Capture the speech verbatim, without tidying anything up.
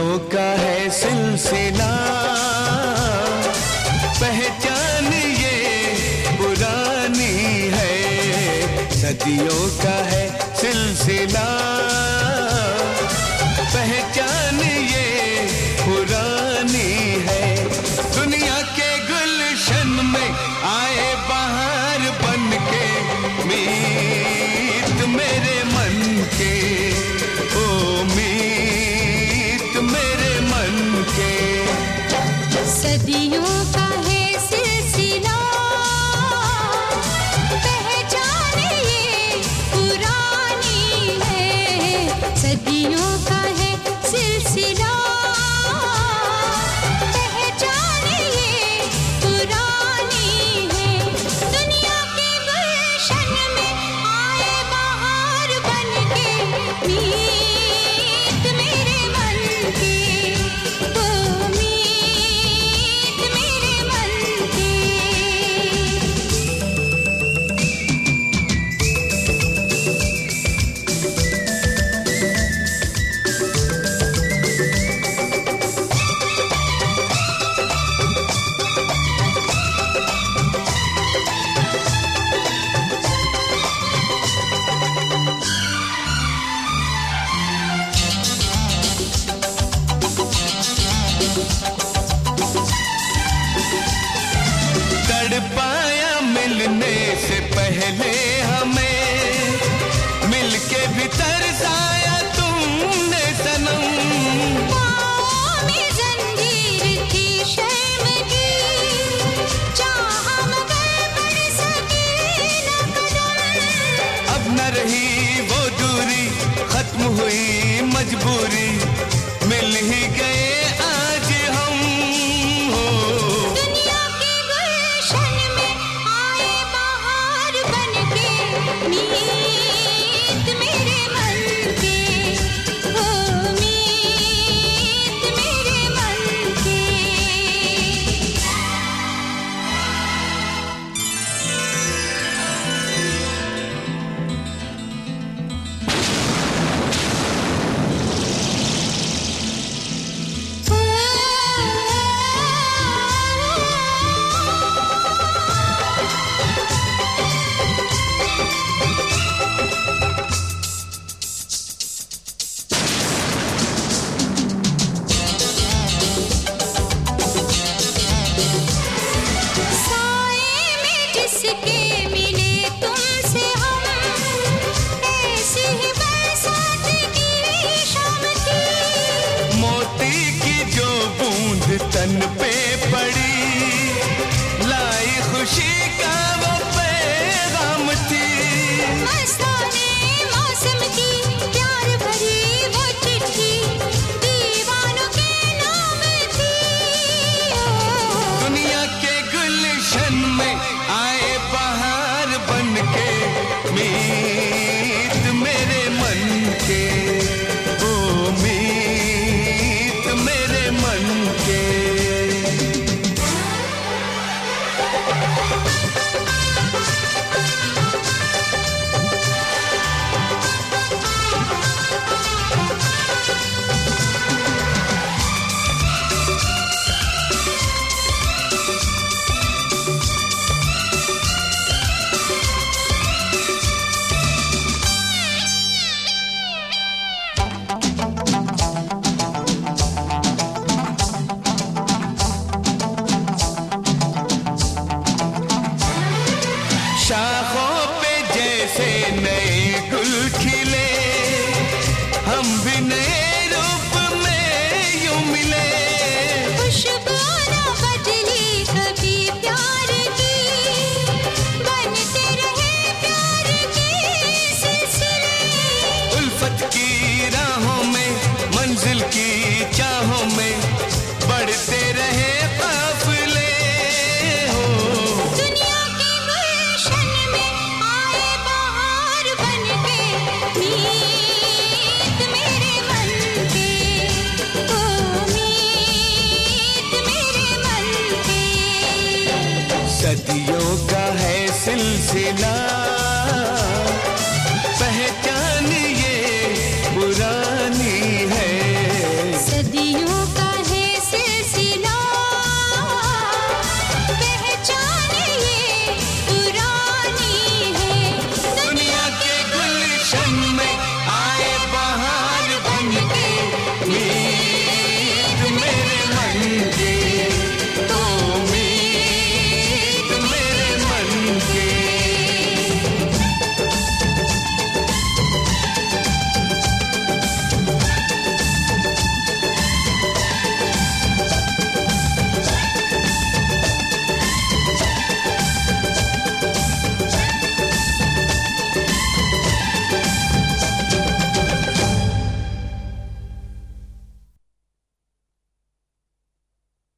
सदियों का है सिलसिला, पहचान ये पुरानी है। सदियों का है सिलसिला, पहचान ये पुरानी है। दुनिया के गुलशन में आए बहार बन के, मीत मेरे मन के, ओ मीत मेरे मन के। सदियों का है सिलसिला, पहचान ये पुरानी है। सदियों का है सिलसिला, पहचान ये पुरानी है। दुनिया के गुलशन में आए बहार बन के, मीत मेरे मन के, ओ मीत मेरे मन के। तड़पाया मिलने से पहले हमें, मिलके भी तरसाया तुमने सनम। पाँव में जंजीर थी शर्म की, चाह मगर बढ़ सके न कदम। अब न रही वो दूरी, खत्म हुई मजबूरी, मिल ही गए आज हम। हो दुनिया के गुलशन में आए बहार बन के, मीत मेरे मन के, ओ मीत मेरे मन के। साए में जिसके मिले तुमसे हम, ऐसी ही बरसात की शाम थी। मोती की जो बूंद तन पे पड़ी, लाई खुशी का वो पैगाम थी। मस्ताने मौसम की प्यार भरी वो चिट्ठी, दीवानों के नाम थी। दुनिया के गुलशन में आए बहार बन के, मीत मेरे मन के, ओ मीत मेरे मन के। शाखों पे जैसे नए गुल खिले, हम भी नए रूप में यूं मिले। खुशबू न बदली कभी प्यार की, बनते रहे प्यार के सिलसिले। उल्फत की राहों में, मंजिल की चाहों में, बढ़ते रहे काफिले। हो दुनिया के गुलशन में आए बहार बन के, मीत मेरे मन के, ओ मीत मेरे मन के। सदियों का है सिलसिला,